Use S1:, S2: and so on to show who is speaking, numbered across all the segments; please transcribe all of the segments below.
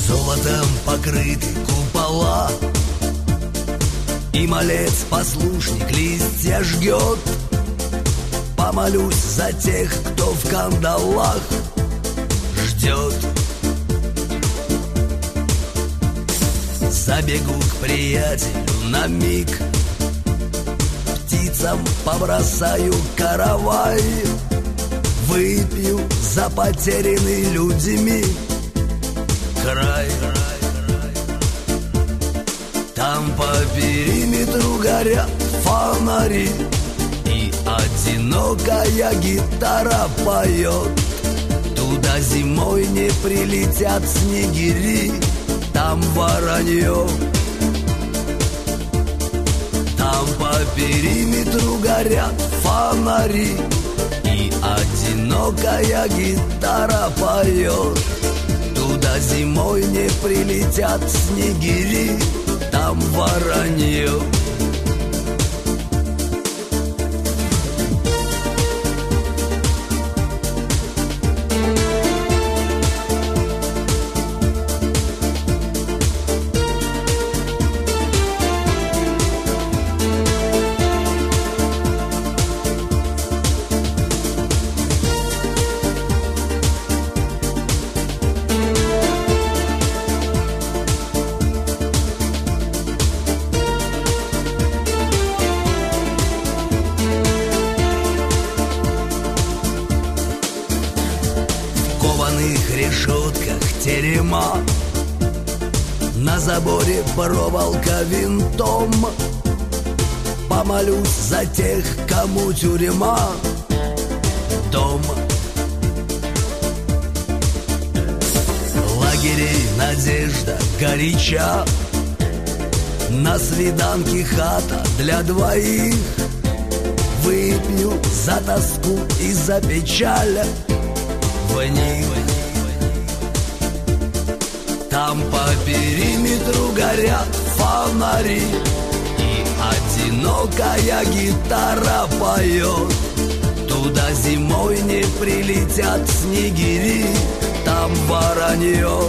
S1: Золотом покрыты купола, и малец-послушник листья жгет. Помолюсь за тех, кто в кандалах ждет. Забегу к приятелю на миг, птицам побросаю каравай, выпью за потерянный людьми край. Там по периметру горят фонари, и одинокая гитара поет. Туда зимой не прилетят снегири, там воронье. Там по периметру горят фонари, и одинокая гитара поет. Туда зимой не прилетят снегири, там воронье. Решетках терема, на заборе проволока винтом. Помолюсь за тех, кому тюрьма дом. Лагерей надежда горяча, на свиданке хата для двоих. Выпью за тоску и за печаль в них. Там по периметру горят фонари, и одинокая гитара поет. Туда зимой не прилетят снегири, там воронье.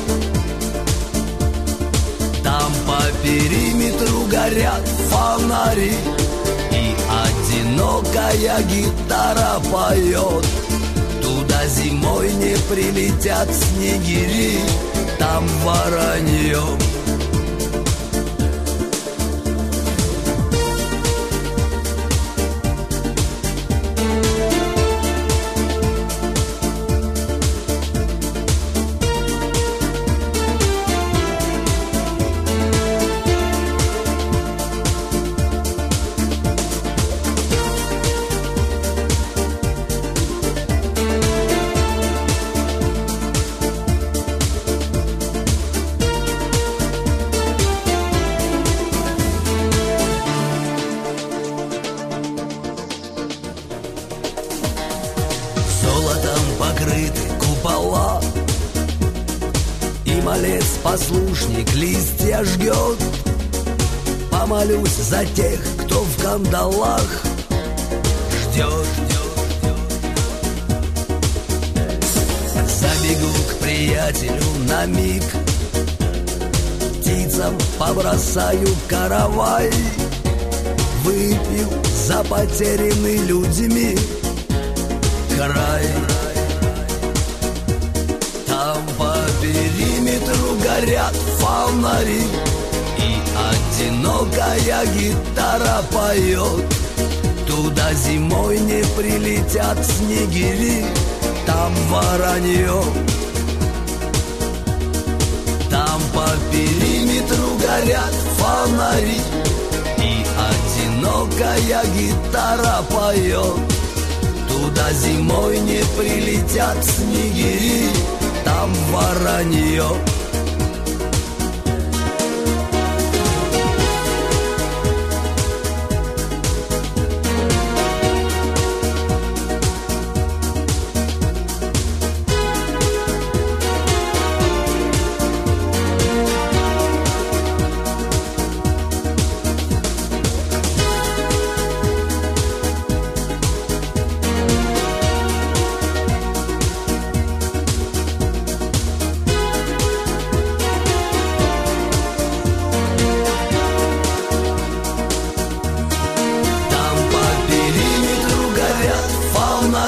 S1: Там по периметру горят фонари, и одинокая гитара поет. Туда зимой не прилетят снегири, там воронье. Золотом покрыты купола, и малец-послушник листья жгет. Помолюсь за тех, кто в кандалах ждет. Забегу к приятелю на миг, птицам побросаю каравай, выпью за потерянный людьми край. Там по периметру горят фонари, и одинокая гитара поет. Туда зимой не прилетят снегири, там воронье. Там по периметру горят фонари, и одинокая гитара поет. Туда зимой не прилетят снегири, там воронье.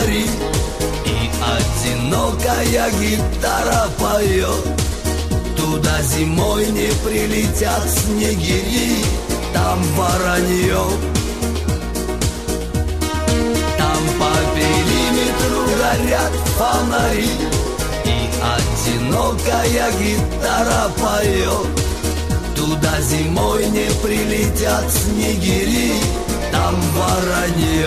S1: фонари, и одинокая гитара поет. Туда зимой не прилетят снегири, там воронье. Там по периметру горят фонари, и одинокая гитара поет. Туда зимой не прилетят снегири, там воронье.